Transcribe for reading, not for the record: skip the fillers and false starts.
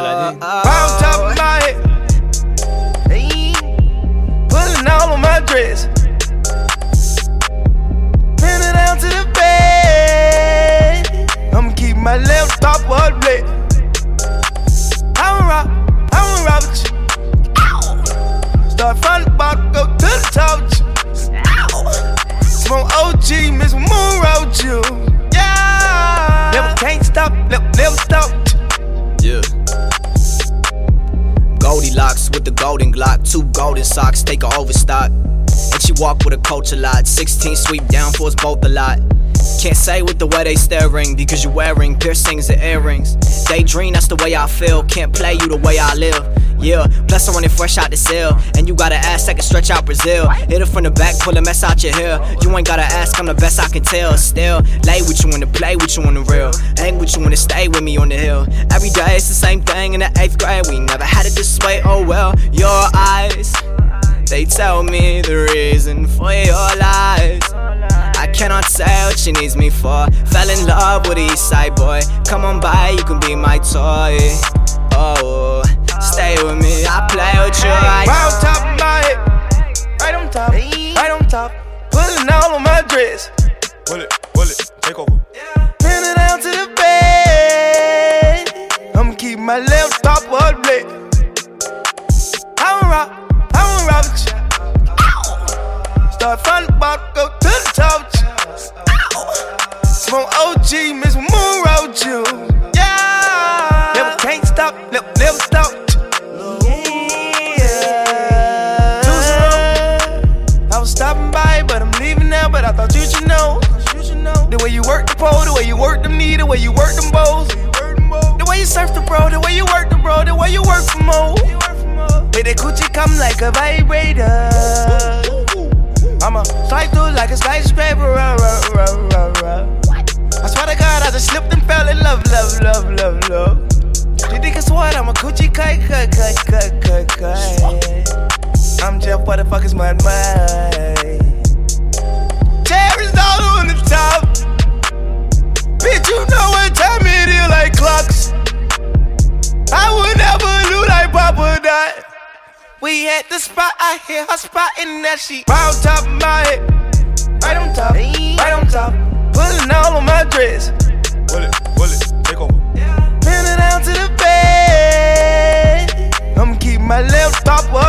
Right on top of my head. Hey, pulling all on my dress. Pinning down to the bed. I'ma keep my left top of the blade. I'ma rock with you. Start from the bottom, go to the top with you. Smoke OG, Miss Moon Road you. Yeah. Never can't stop, never stop. Yeah. Goldilocks with the golden Glock, 2 golden socks, take her overstock. And she walk with a coach a lot, 16 sweep down for us both a lot. Can't say with the way they staring, because you're wearing piercings and earrings. Daydream, that's the way I feel, can't play you the way I live. Yeah, plus I'm running fresh out the cell, and you got an ass that can stretch out Brazil. Hit it from the back, pull a mess out your hair. You ain't gotta ask, I'm the best I can tell. Still, lay with you in the play with you on the real. Hang with you when to stay with me on the hill. Every day it's the same thing in the 8th grade. We never had it this way, oh well. Your eyes, they tell me the reason for your lies. I cannot say what she needs me for. Fell in love with East Side boy. Come on by, you can be my toy. Oh, stay with me, I play with you. Right on top of my head. Right on top, right on top. Pulling all on my dress. Will it, take over. Pinning down to the bed. I'ma keep my left top of the blade. I'ma rock with you. Start from the bottom, go to the top with you. Smoke OG, Miss Moon Road you. Yeah. Never can't stop, never stop. Yeah. I was stopping by, but I'm leaving now. But I thought you should know. The way you work the pole, the way you work the knee, the way you work them bowls. The way you surf the bro, the way you work the bro, the way you work for more. Make that coochie come like a vibrator. I'ma slide through like a skyscraper. I swear to God, I just slipped and fell in love. You think it's what? I'm a coochie cut. I'm Jeff, what the fuck is my mind? Cherries all on the top. Bitch, you know what time it is like clocks. I would never lose like Papa died. We at the spot, I hear her spotting that she right on top of my head. Right on top, right on top. Pulling all on my dress. Will it, take over. Pinning down to the bed. I'ma keep my left top up.